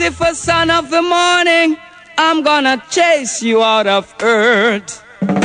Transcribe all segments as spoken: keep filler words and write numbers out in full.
Lucifer, son of the morning, I'm gonna chase you out of earth.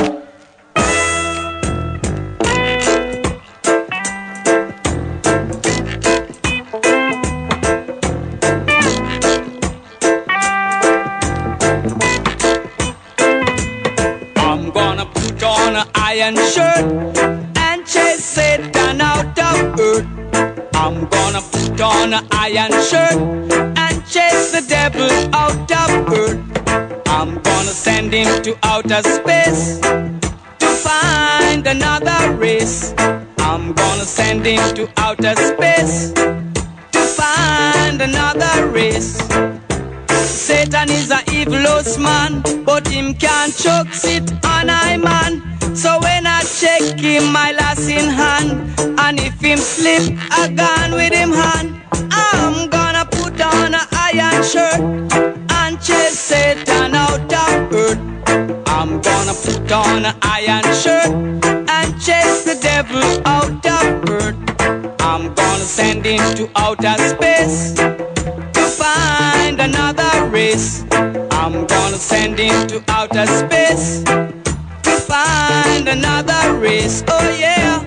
I'm gonna put on an iron shirt and chase Satan out of earth. I'm gonna put on an iron shirt and chase the devil out of earth. I'm gonna send him to outer space to find another race. I'm gonna send him to outer space to find another race. Satan is a evilous man, but him can't choke sit on I man. So when I check him, my lass in hand, and if him slip, I gone with him hand. I'm gonna put on an iron shirt and chase Satan out of earth. I'm gonna put on an iron shirt and chase the devil out of earth. I'm gonna send him to outer space to find another race. I'm gonna send him to outer space to find another race. Oh yeah.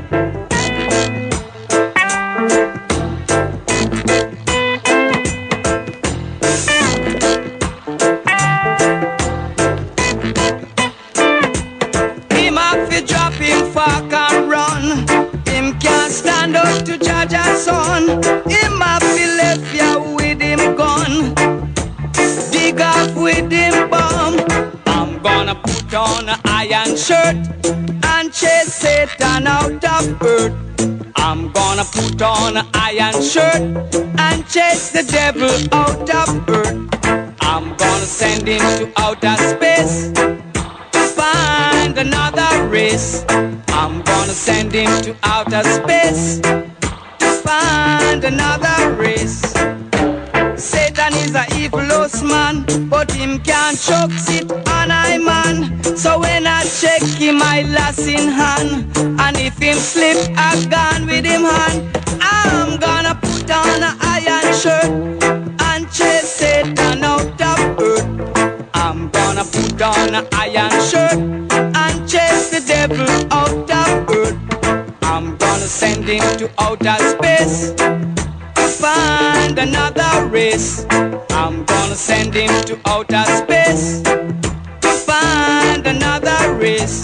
Him have to drop him fuck and run. Him can't stand up to judge a son. Him have to left ya with him gun, dig off with him bomb. I'm gonna put on an iron shirt and chase Satan out of earth. I'm gonna put on an iron shirt and chase the devil out of earth. I'm gonna send him to outer space to find another race. I'm gonna send him to outer space to find another race. Satan is a evilous man, but him can't choke sit on I man. So when I check him, I lass in hand, and if him slip, I gone with him hand. I'm gonna put on an iron shirt and chase Satan out of earth. I'm gonna put on an iron shirt and chase the devil out of earth. I'm gonna send him to outer space to find another race. I'm gonna send him to outer space to find another race.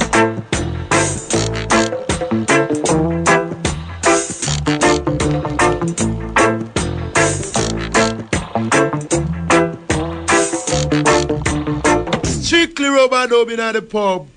Strictly rubber dub in the pub.